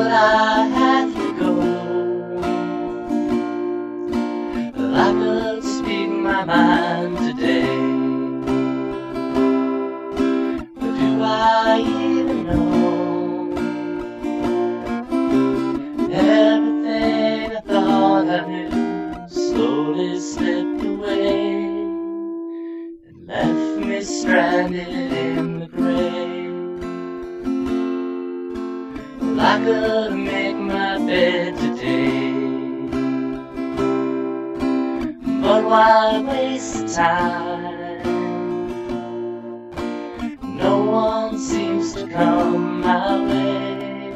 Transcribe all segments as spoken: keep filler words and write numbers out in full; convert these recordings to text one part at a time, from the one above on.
but I have to go. Well, I could speak my mind today, but do I even know everything I thought I knew slowly slipped away and left me stranded in the grave. Well, I could make my bed today, but why waste the time? No one seems to come my way.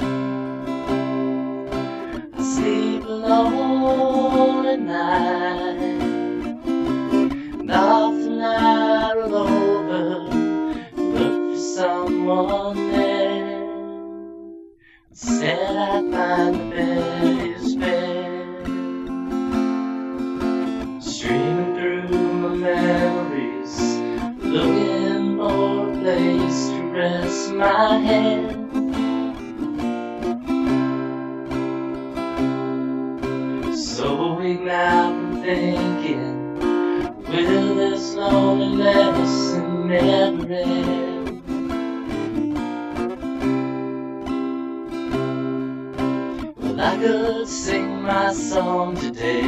I sleep alone at night, and often I roll over, look for someone there. Instead I find the bed is bare, streaming through my memories, looking for a place to rest my head. So weak now from thinking, will this loneliness never end? Well, I could sing my song today,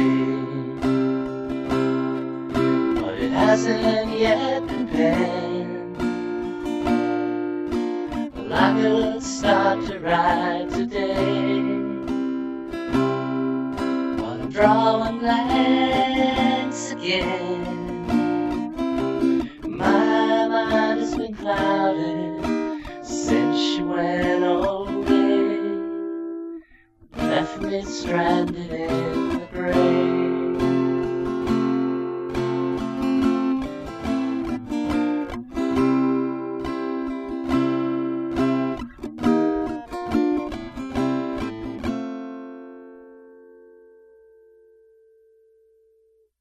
but it hasn't yet been penned. Well, I could start to write today, but I'm drawing blanks again. My mind has been clouded since she went away, left me stranded in